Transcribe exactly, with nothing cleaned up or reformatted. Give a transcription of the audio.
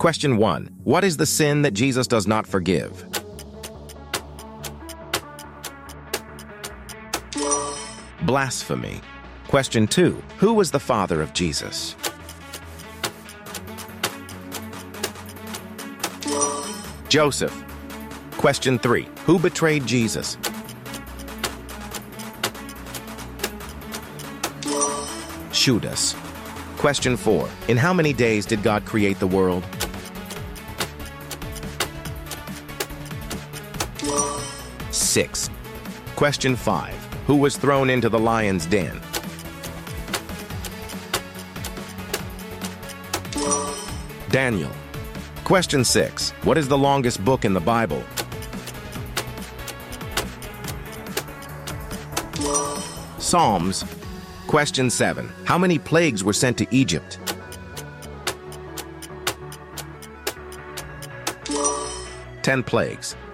Question one. What is the sin that Jesus does not forgive? Blasphemy. Question two. Who was the father of Jesus? Joseph. Question three. Who betrayed Jesus? Judas. Question four. In how many days did God create the world? Six. Question five. Who was thrown into the lion's den? Daniel. Question six. What is the longest book in the Bible? Psalms. Question seven. How many plagues were sent to Egypt? Ten plagues.